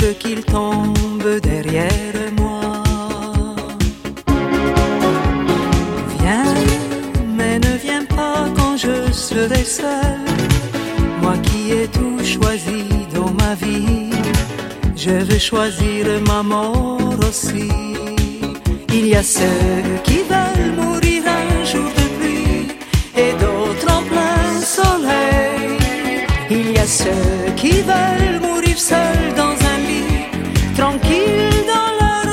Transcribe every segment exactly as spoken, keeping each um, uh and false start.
veux qu'il tombe derrière moi. Viens, mais ne viens pas quand je serai seul. Moi qui ai tout choisi dans ma vie, je veux choisir ma mort aussi. Il y a ceux qui veulent mourir un jour de pluie et d'autres en plein soleil. Il y a ceux qui veulent mourir seuls dans un lit, tranquilles dans leur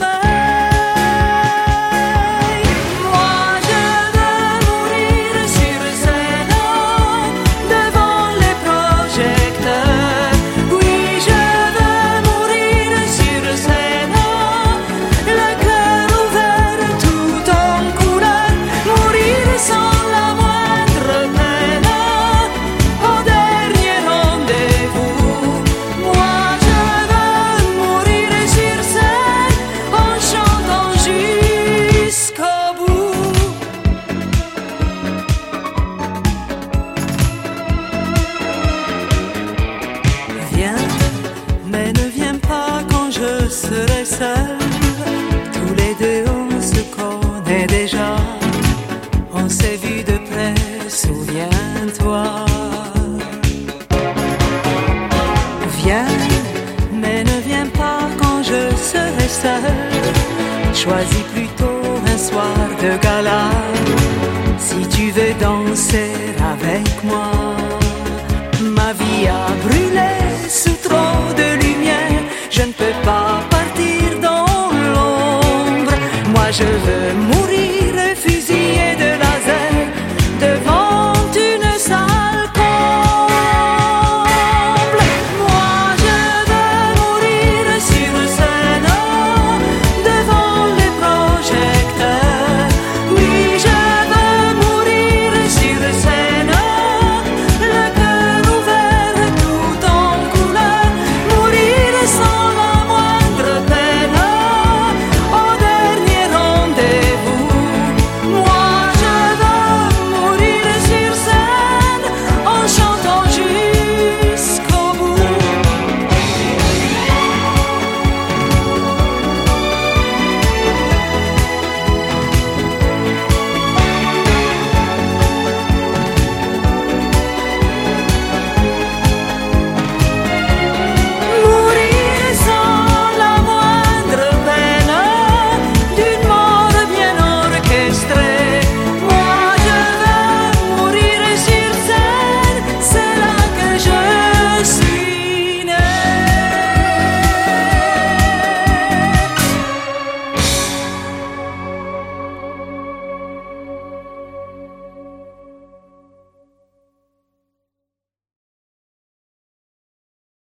sommeil. Moi je veux mourir sur scène, devant les projecteurs. Oui, je veux mourir sur scène, le cœur ouvert tout en couleur. Mourir sans la moindre peine, au dernier rendez-vous. Moi je veux mourir sur scène, en chantant jusqu'au bout. Viens, mais ne viens pas quand je serai seul. Tous les deux on se connaît déjà, on s'est vu de près, souviens-toi. Viens, mais ne viens pas quand je serai seul. Choisis plutôt un soir de gala, si tu veux danser avec moi. Ma vie a brûlé sous trop de lumière, je ne peux pas